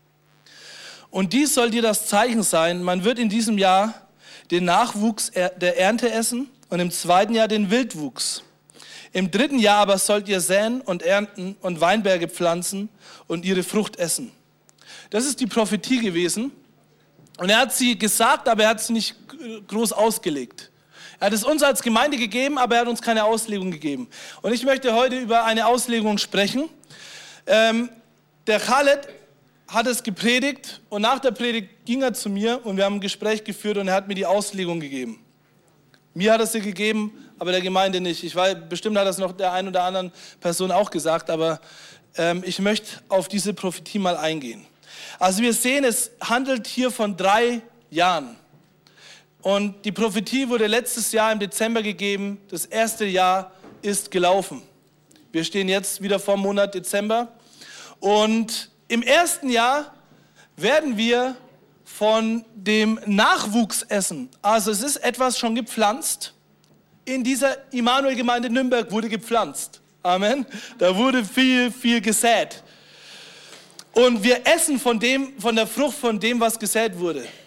Und dies soll dir das Zeichen sein, man wird in diesem Jahr den Nachwuchs der Ernte essen und im zweiten Jahr den Wildwuchs. Im dritten Jahr aber sollt ihr säen und ernten und Weinberge pflanzen und ihre Frucht essen. Das ist die Prophetie gewesen. Und er hat sie gesagt, aber er hat sie nicht groß ausgelegt. Er hat es uns als Gemeinde gegeben, aber er hat uns keine Auslegung gegeben. Und ich möchte heute über eine Auslegung sprechen. Ähm, der Khaled hat es gepredigt und nach der Predigt ging er zu mir und wir haben ein Gespräch geführt und er hat mir die Auslegung gegeben. Mir hat er sie gegeben, aber der Gemeinde nicht. Ich weiß, bestimmt hat das noch der einen oder anderen Person auch gesagt, aber ähm, ich möchte auf diese Prophetie mal eingehen. Also wir sehen, es handelt hier von drei Jahren. Und die Prophetie wurde letztes Jahr im Dezember gegeben. Das erste Jahr ist gelaufen. Wir stehen jetzt wieder vor dem Monat Dezember. Und im ersten Jahr werden wir von dem Nachwuchs essen. Also es ist etwas schon gepflanzt. In dieser Immanuel-Gemeinde Nürnberg wurde gepflanzt. Amen. Da wurde viel, viel gesät. Und wir essen von dem, von der Frucht von dem, was gesät wurde.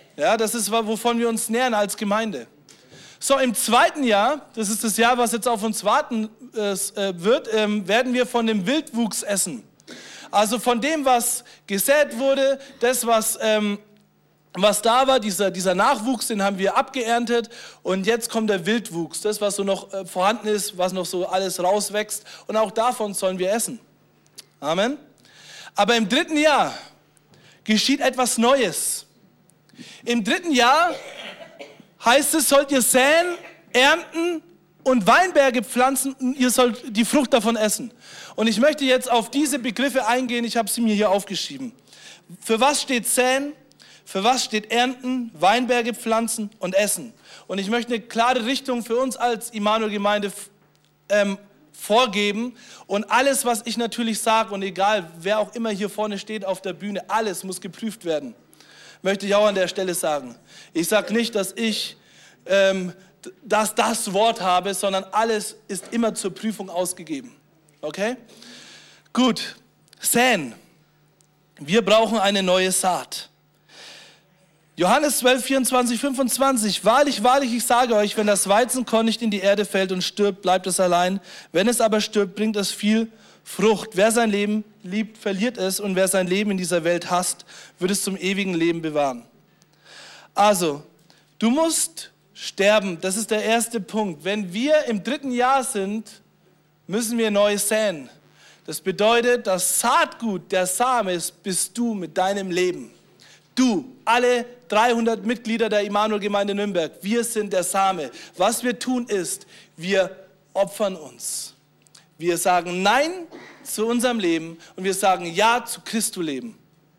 Ja, das ist, wovon wir uns nähern als Gemeinde. So, im zweiten Jahr, das ist das Jahr, was jetzt auf uns warten äh, wird, ähm, werden wir von dem Wildwuchs essen. Also von dem, was gesät wurde, das, was, ähm, was da war, dieser, dieser Nachwuchs, den haben wir abgeerntet. Und jetzt kommt der Wildwuchs, das, was so noch äh, vorhanden ist, was noch so alles rauswächst. Und auch davon sollen wir essen. Amen. Aber im dritten Jahr geschieht etwas Neues. Im dritten Jahr heißt es, sollt ihr säen, ernten und Weinberge pflanzen und ihr sollt die Frucht davon essen. Und ich möchte jetzt auf diese Begriffe eingehen, ich habe sie mir hier aufgeschrieben. Für was steht säen? Für was steht ernten, Weinberge pflanzen und essen? Und ich möchte eine klare Richtung für uns als Immanuel-Gemeinde ähm, vorgeben. Und alles, was ich natürlich sage, und egal, wer auch immer hier vorne steht auf der Bühne, alles muss geprüft werden. Möchte ich auch an der Stelle sagen. Ich sage nicht, dass ich ähm, das, das Wort habe, sondern alles ist immer zur Prüfung ausgegeben. Okay? Gut. Säen. Wir brauchen eine neue Saat. Johannes zwölf, vierundzwanzig, fünfundzwanzig. Wahrlich, wahrlich, ich sage euch, wenn das Weizenkorn nicht in die Erde fällt und stirbt, bleibt es allein. Wenn es aber stirbt, bringt es viel Frucht. Wer sein Leben liebt, verliert es. Und wer sein Leben in dieser Welt hasst, wird es zum ewigen Leben bewahren. Also, du musst sterben. Das ist der erste Punkt. Wenn wir im dritten Jahr sind, müssen wir neu säen. Das bedeutet, das Saatgut, der Same ist, bist du mit deinem Leben. Du, alle dreihundert Mitglieder der Immanuel-Gemeinde Nürnberg, wir sind der Same. Was wir tun ist, wir opfern uns. Wir sagen Nein zu unserem Leben und wir sagen Ja zu Christus Leben.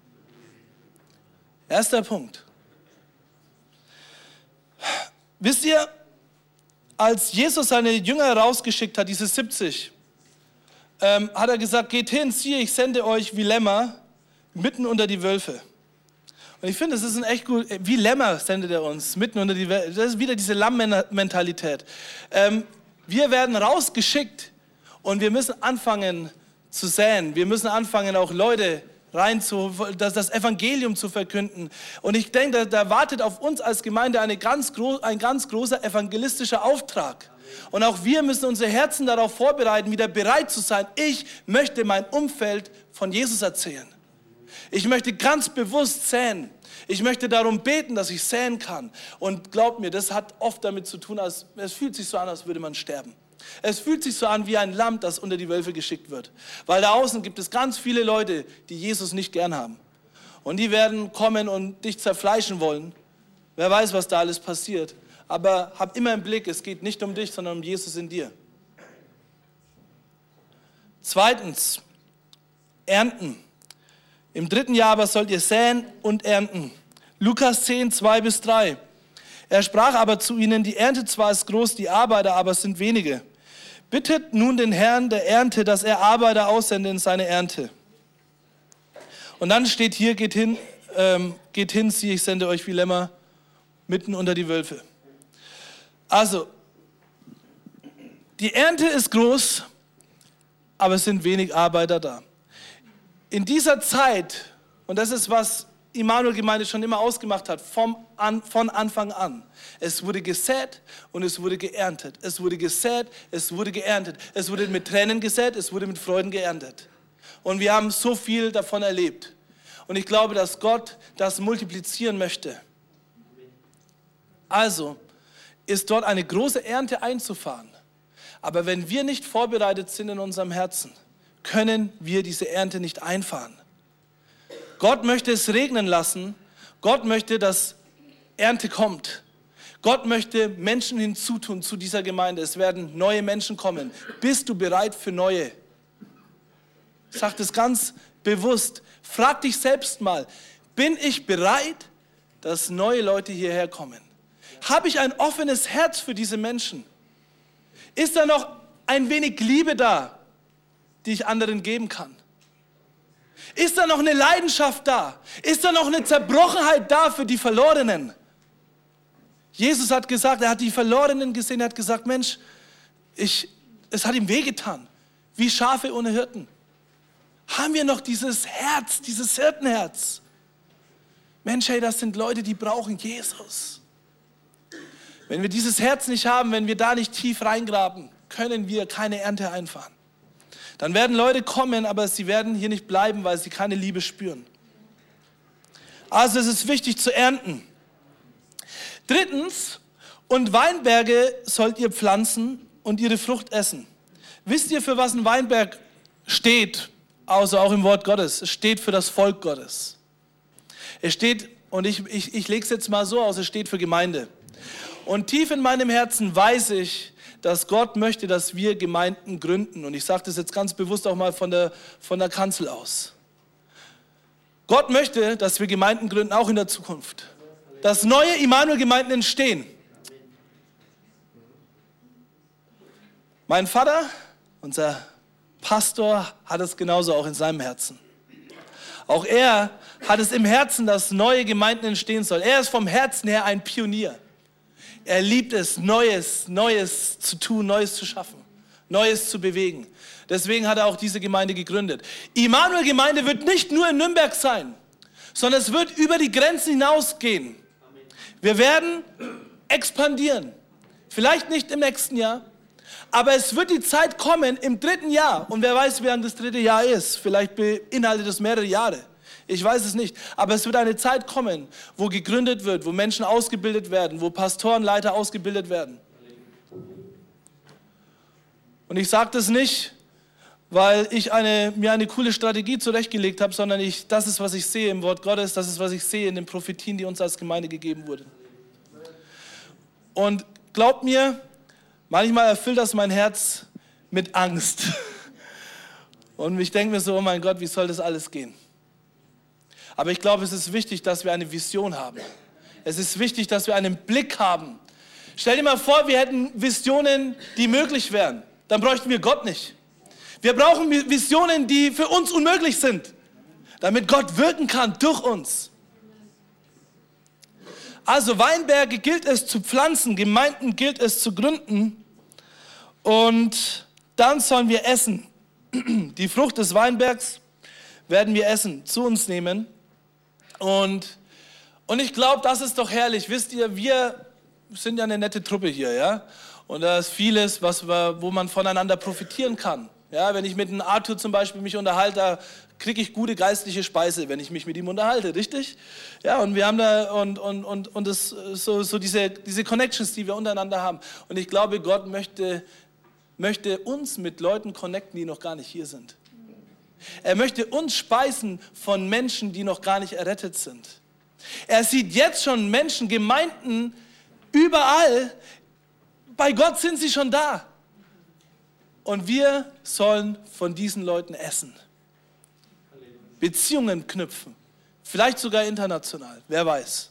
Erster Punkt. Wisst ihr, als Jesus seine Jünger rausgeschickt hat, diese siebzig, ähm, hat er gesagt, geht hin, siehe, ich sende euch wie Lämmer mitten unter die Wölfe. Und ich finde, das ist ein echt gut, wie Lämmer sendet er uns, mitten unter die Welt. Das ist wieder diese Lammmentalität. Ähm, wir werden rausgeschickt und wir müssen anfangen zu säen. Wir müssen anfangen, auch Leute rein zu, das, das Evangelium zu verkünden. Und ich denke, da, da wartet auf uns als Gemeinde eine ganz gro- ein ganz großer evangelistischer Auftrag. Und auch wir müssen unsere Herzen darauf vorbereiten, wieder bereit zu sein. Ich möchte mein Umfeld von Jesus erzählen. Ich möchte ganz bewusst säen. Ich möchte darum beten, dass ich säen kann. Und glaubt mir, das hat oft damit zu tun, als, es fühlt sich so an, als würde man sterben. Es fühlt sich so an wie ein Lamm, das unter die Wölfe geschickt wird. Weil da außen gibt es ganz viele Leute, die Jesus nicht gern haben. Und die werden kommen und dich zerfleischen wollen. Wer weiß, was da alles passiert. Aber hab immer im Blick, es geht nicht um dich, sondern um Jesus in dir. Zweitens, ernten. Im dritten Jahr aber sollt ihr säen und ernten. Lukas zehn, zwei bis drei. Er sprach aber zu ihnen, die Ernte zwar ist groß, die Arbeiter aber sind wenige. Bittet nun den Herrn der Ernte, dass er Arbeiter aussende in seine Ernte. Und dann steht hier, geht hin, ähm, geht hin, siehe, ich sende euch wie Lämmer mitten unter die Wölfe. Also, die Ernte ist groß, aber es sind wenig Arbeiter da. In dieser Zeit, und das ist, was Immanuel-Gemeinde schon immer ausgemacht hat, vom an, von Anfang an. Es wurde gesät und es wurde geerntet. Es wurde gesät, es wurde geerntet. Es wurde mit Tränen gesät, es wurde mit Freuden geerntet. Und wir haben so viel davon erlebt. Und ich glaube, dass Gott das multiplizieren möchte. Also ist dort eine große Ernte einzufahren. Aber wenn wir nicht vorbereitet sind in unserem Herzen, können wir diese Ernte nicht einfahren. Gott möchte es regnen lassen. Gott möchte, dass Ernte kommt. Gott möchte Menschen hinzutun zu dieser Gemeinde. Es werden neue Menschen kommen. Bist du bereit für neue? Sag das ganz bewusst. Frag dich selbst mal, bin ich bereit, dass neue Leute hierher kommen? Habe ich ein offenes Herz für diese Menschen? Ist da noch ein wenig Liebe da, die ich anderen geben kann? Ist da noch eine Leidenschaft da? Ist da noch eine Zerbrochenheit da für die Verlorenen? Jesus hat gesagt, er hat die Verlorenen gesehen, er hat gesagt, Mensch, ich, es hat ihm wehgetan, wie Schafe ohne Hirten. Haben wir noch dieses Herz, dieses Hirtenherz? Mensch, hey, das sind Leute, die brauchen Jesus. Wenn wir dieses Herz nicht haben, wenn wir da nicht tief reingraben, können wir keine Ernte einfahren. Dann werden Leute kommen, aber sie werden hier nicht bleiben, weil sie keine Liebe spüren. Also es ist wichtig zu ernten. Drittens, und Weinberge sollt ihr pflanzen und ihre Frucht essen. Wisst ihr, für was ein Weinberg steht? Also auch im Wort Gottes. Es steht für das Volk Gottes. Es steht, und ich, ich, ich lege es jetzt mal so aus, es steht für Gemeinde. Und tief in meinem Herzen weiß ich, dass Gott möchte, dass wir Gemeinden gründen. Und ich sage das jetzt ganz bewusst auch mal von der, von der Kanzel aus. Gott möchte, dass wir Gemeinden gründen, auch in der Zukunft. Dass neue Immanuel-Gemeinden entstehen. Mein Vater, unser Pastor, hat es genauso auch in seinem Herzen. Auch er hat es im Herzen, dass neue Gemeinden entstehen sollen. Er ist vom Herzen her ein Pionier. Er liebt es, Neues, Neues zu tun, Neues zu schaffen, Neues zu bewegen. Deswegen hat er auch diese Gemeinde gegründet. Immanuel-Gemeinde wird nicht nur in Nürnberg sein, sondern es wird über die Grenzen hinausgehen. Wir werden expandieren. Vielleicht nicht im nächsten Jahr, aber es wird die Zeit kommen im dritten Jahr. Und wer weiß, wie lang das dritte Jahr ist. Vielleicht beinhaltet es mehrere Jahre. Ich weiß es nicht. Aber es wird eine Zeit kommen, wo gegründet wird, wo Menschen ausgebildet werden, wo Pastoren, Leiter ausgebildet werden. Und ich sage das nicht, weil ich eine, mir eine coole Strategie zurechtgelegt habe, sondern ich, das ist, was ich sehe im Wort Gottes, das ist, was ich sehe in den Prophetien, die uns als Gemeinde gegeben wurden. Und glaubt mir, manchmal erfüllt das mein Herz mit Angst. Und ich denke mir so, oh mein Gott, wie soll das alles gehen? Aber ich glaube, es ist wichtig, dass wir eine Vision haben. Es ist wichtig, dass wir einen Blick haben. Stell dir mal vor, wir hätten Visionen, die möglich wären. Dann bräuchten wir Gott nicht. Wir brauchen Visionen, die für uns unmöglich sind, damit Gott wirken kann durch uns. Also Weinberge gilt es zu pflanzen, Gemeinden gilt es zu gründen und dann sollen wir essen. Die Frucht des Weinbergs werden wir essen, zu uns nehmen. Und, und ich glaube, das ist doch herrlich. Wisst ihr, wir sind ja eine nette Truppe hier, ja? Und da ist vieles, was wir, wo man voneinander profitieren kann. Ja, wenn ich mit einem Arthur zum Beispiel mich unterhalte, da kriege ich gute geistliche Speise, wenn ich mich mit ihm unterhalte, richtig? Ja, und wir haben da und, und, und, und das, so, so diese, diese Connections, die wir untereinander haben. Und ich glaube, Gott möchte, möchte uns mit Leuten connecten, die noch gar nicht hier sind. Er möchte uns speisen von Menschen, die noch gar nicht errettet sind. Er sieht jetzt schon Menschen, Gemeinden, überall. Bei Gott sind sie schon da. Und wir sollen von diesen Leuten essen. Beziehungen knüpfen. Vielleicht sogar international, wer weiß.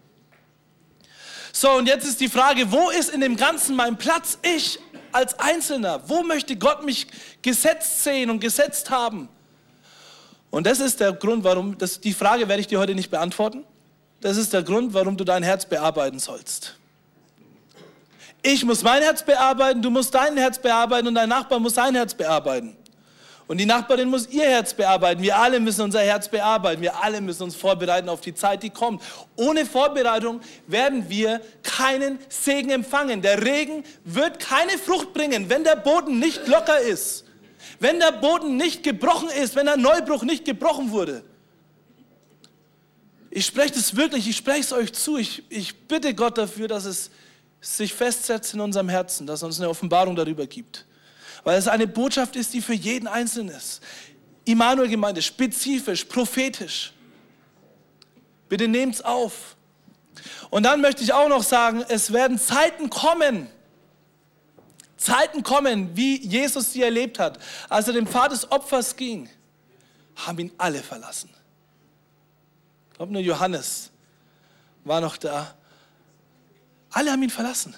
So, und jetzt ist die Frage, wo ist in dem Ganzen mein Platz? Ich als Einzelner. Wo möchte Gott mich gesetzt sehen und gesetzt haben? Und das ist der Grund, warum, das, die Frage werde ich dir heute nicht beantworten. Das ist der Grund, warum du dein Herz bearbeiten sollst. Ich muss mein Herz bearbeiten, du musst dein Herz bearbeiten und dein Nachbar muss sein Herz bearbeiten. Und die Nachbarin muss ihr Herz bearbeiten. Wir alle müssen unser Herz bearbeiten. Wir alle müssen uns vorbereiten auf die Zeit, die kommt. Ohne Vorbereitung werden wir keinen Segen empfangen. Der Regen wird keine Frucht bringen, wenn der Boden nicht locker ist. Wenn der Boden nicht gebrochen ist, wenn der Neubruch nicht gebrochen wurde. Ich spreche das wirklich, ich spreche es euch zu. Ich, ich bitte Gott dafür, dass es sich festsetzt in unserem Herzen, dass er uns eine Offenbarung darüber gibt. Weil es eine Botschaft ist, die für jeden Einzelnen ist. Immanuel-Gemeinde, spezifisch, prophetisch. Bitte nehmt's auf. Und dann möchte ich auch noch sagen, es werden Zeiten kommen, Zeiten kommen, wie Jesus sie erlebt hat. Als er den Pfad des Opfers ging, haben ihn alle verlassen. Ich glaube, nur Johannes war noch da. Alle haben ihn verlassen.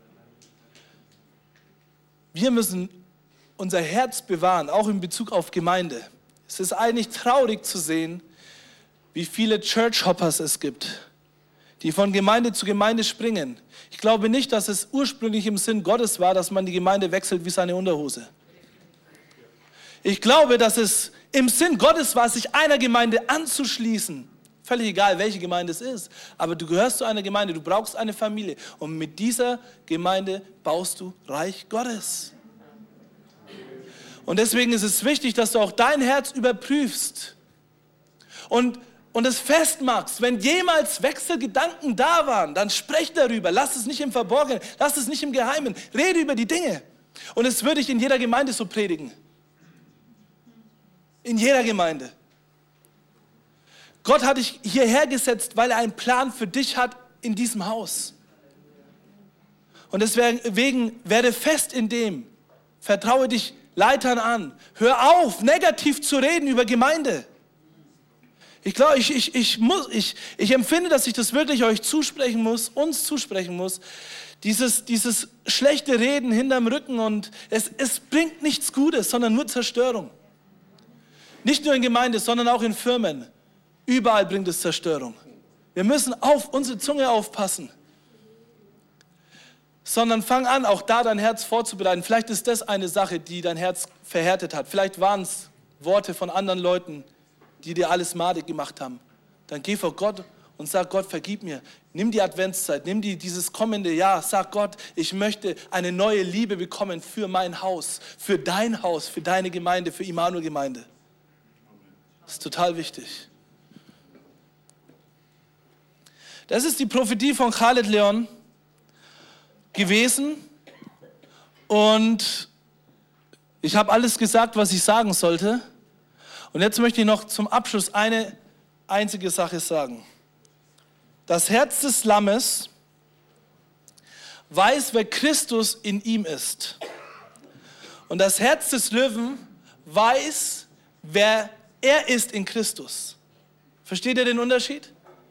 Wir müssen unser Herz bewahren, auch in Bezug auf Gemeinde. Es ist eigentlich traurig zu sehen, wie viele Church-Hoppers es gibt, die von Gemeinde zu Gemeinde springen. Ich glaube nicht, dass es ursprünglich im Sinn Gottes war, dass man die Gemeinde wechselt wie seine Unterhose. Ich glaube, dass es im Sinn Gottes war, sich einer Gemeinde anzuschließen, Völlig egal, welche Gemeinde es ist. Aber du gehörst zu einer Gemeinde, du brauchst eine Familie. Und mit dieser Gemeinde baust du Reich Gottes. Und deswegen ist es wichtig, dass du auch dein Herz überprüfst. Und, und es festmachst. Wenn jemals Wechselgedanken da waren, dann sprech darüber. Lass es nicht im Verborgenen, lass es nicht im Geheimen. Rede über die Dinge. Und das würde ich in jeder Gemeinde so predigen. In jeder Gemeinde. Gott hat dich hierher gesetzt, weil er einen Plan für dich hat in diesem Haus. Und deswegen werde fest in dem. Vertraue dich Leitern an. Hör auf, negativ zu reden über Gemeinde. Ich glaube, ich, ich, ich, muss, ich, ich empfinde, dass ich das wirklich euch zusprechen muss, uns zusprechen muss. Dieses, dieses schlechte Reden hinterm Rücken und es, es bringt nichts Gutes, sondern nur Zerstörung. Nicht nur in Gemeinde, sondern auch in Firmen. Überall bringt es Zerstörung. Wir müssen auf unsere Zunge aufpassen. Sondern fang an, auch da dein Herz vorzubereiten. Vielleicht ist das eine Sache, die dein Herz verhärtet hat. Vielleicht waren es Worte von anderen Leuten, die dir alles madig gemacht haben. Dann geh vor Gott und sag, Gott, vergib mir. Nimm die Adventszeit, nimm die, dieses kommende Jahr. Sag Gott, ich möchte eine neue Liebe bekommen für mein Haus, für dein Haus, für deine Gemeinde, für Immanuel-Gemeinde. Das ist total wichtig. Das ist die Prophetie von Khaled Leon gewesen. Und ich habe alles gesagt, was ich sagen sollte. Und jetzt möchte ich noch zum Abschluss eine einzige Sache sagen. Das Herz des Lammes weiß, wer Christus in ihm ist. Und das Herz des Löwen weiß, wer er ist in Christus. Versteht ihr den Unterschied?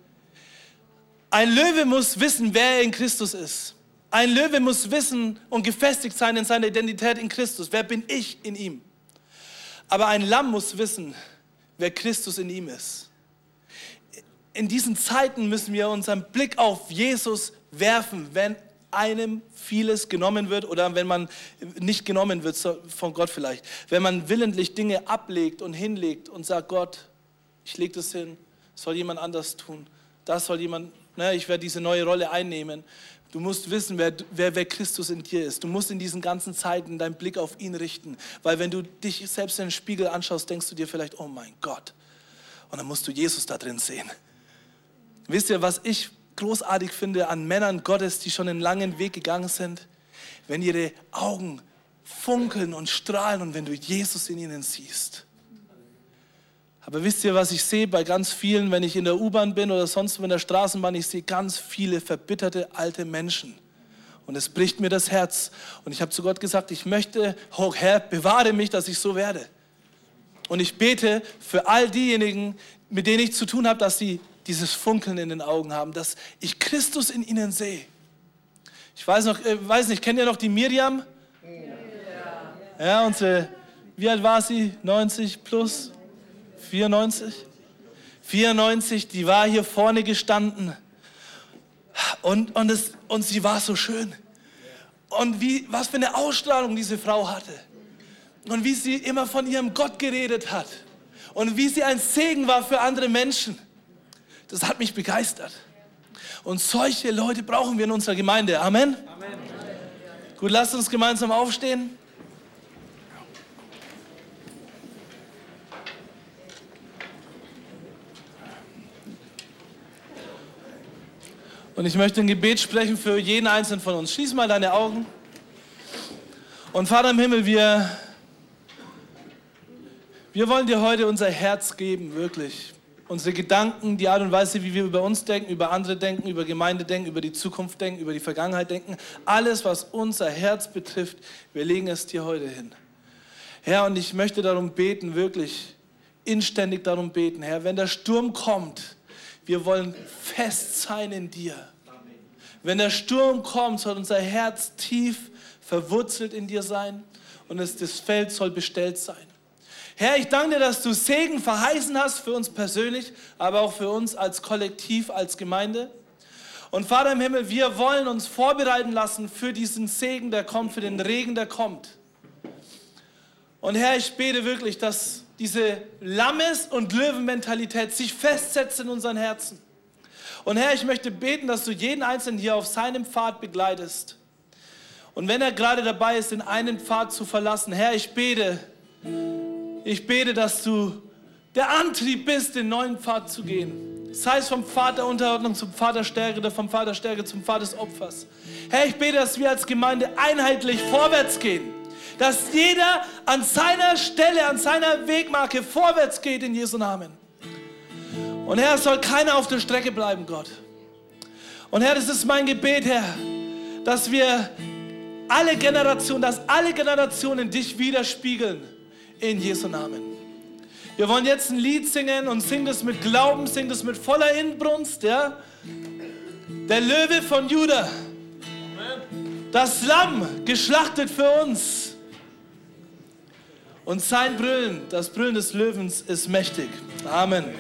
Ein Löwe muss wissen, wer er in Christus ist. Ein Löwe muss wissen und gefestigt sein in seiner Identität in Christus. Wer bin ich in ihm? Aber ein Lamm muss wissen, wer Christus in ihm ist. In diesen Zeiten müssen wir unseren Blick auf Jesus werfen, wenn einem vieles genommen wird oder wenn man nicht genommen wird von Gott vielleicht. Wenn man willentlich Dinge ablegt und hinlegt und sagt, Gott, ich lege das hin, soll jemand anders tun. Das soll jemand, ne, ich werde diese neue Rolle einnehmen. Du musst wissen, wer, wer, wer Christus in dir ist. Du musst in diesen ganzen Zeiten deinen Blick auf ihn richten. Weil wenn du dich selbst in den Spiegel anschaust, denkst du dir vielleicht, oh mein Gott. Und dann musst du Jesus da drin sehen. Wisst ihr, was ich großartig finde an Männern Gottes, die schon einen langen Weg gegangen sind? Wenn ihre Augen funkeln und strahlen und wenn du Jesus in ihnen siehst. Aber wisst ihr, was ich sehe bei ganz vielen, wenn ich in der U-Bahn bin oder sonst wo in der Straßenbahn, ich sehe ganz viele verbitterte alte Menschen. Und es bricht mir das Herz. Und ich habe zu Gott gesagt, ich möchte, oh Herr, bewahre mich, dass ich so werde. Und ich bete für all diejenigen, mit denen ich zu tun habe, dass sie dieses Funkeln in den Augen haben, dass ich Christus in ihnen sehe. Ich weiß noch, äh, weiß nicht, kennt ihr noch die Miriam? Ja. Ja, unsere, wie alt war sie? neunzig plus? vierundneunzig? vierundneunzig, die war hier vorne gestanden und, und, es, und sie war so schön. Und wie, was für eine Ausstrahlung diese Frau hatte. Und wie sie immer von ihrem Gott geredet hat. Und wie sie ein Segen war für andere Menschen. Das hat mich begeistert. Und solche Leute brauchen wir in unserer Gemeinde. Amen? Amen. Gut, lasst uns gemeinsam aufstehen. Und ich möchte ein Gebet sprechen für jeden Einzelnen von uns. Schließ mal deine Augen. Und Vater im Himmel, wir, wir wollen dir heute unser Herz geben, wirklich. Unsere Gedanken, die Art und Weise, wie wir über uns denken, über andere denken, über Gemeinde denken, über die Zukunft denken, über die Vergangenheit denken. Alles, was unser Herz betrifft, wir legen es dir heute hin. Herr, und ich möchte darum beten, wirklich inständig darum beten, Herr, wenn der Sturm kommt, wir wollen fest sein in dir. Wenn der Sturm kommt, soll unser Herz tief verwurzelt in dir sein und es, das Feld soll bestellt sein. Herr, ich danke dir, dass du Segen verheißen hast für uns persönlich, aber auch für uns als Kollektiv, als Gemeinde. Und Vater im Himmel, wir wollen uns vorbereiten lassen für diesen Segen, der kommt, für den Regen, der kommt. Und Herr, ich bete wirklich, dass diese Lammes- und Löwenmentalität sich festsetzt in unseren Herzen. Und Herr, ich möchte beten, dass du jeden Einzelnen hier auf seinem Pfad begleitest. Und wenn er gerade dabei ist, den einen Pfad zu verlassen, Herr, ich bete, ich bete, dass du der Antrieb bist, den neuen Pfad zu gehen. Sei es vom Pfad der Unterordnung zum Pfad der Stärke oder vom Pfad der Stärke zum Pfad des Opfers. Herr, ich bete, dass wir als Gemeinde einheitlich vorwärts gehen. Dass jeder an seiner Stelle, an seiner Wegmarke vorwärts geht in Jesu Namen. Und Herr, es soll keiner auf der Strecke bleiben, Gott. Und Herr, das ist mein Gebet, Herr, dass wir alle Generationen, dass alle Generationen dich widerspiegeln in Jesu Namen. Wir wollen jetzt ein Lied singen und singen das mit Glauben, singen das mit voller Inbrunst, ja? Der Löwe von Juda, das Lamm geschlachtet für uns und sein Brüllen, das Brüllen des Löwens ist mächtig. Amen.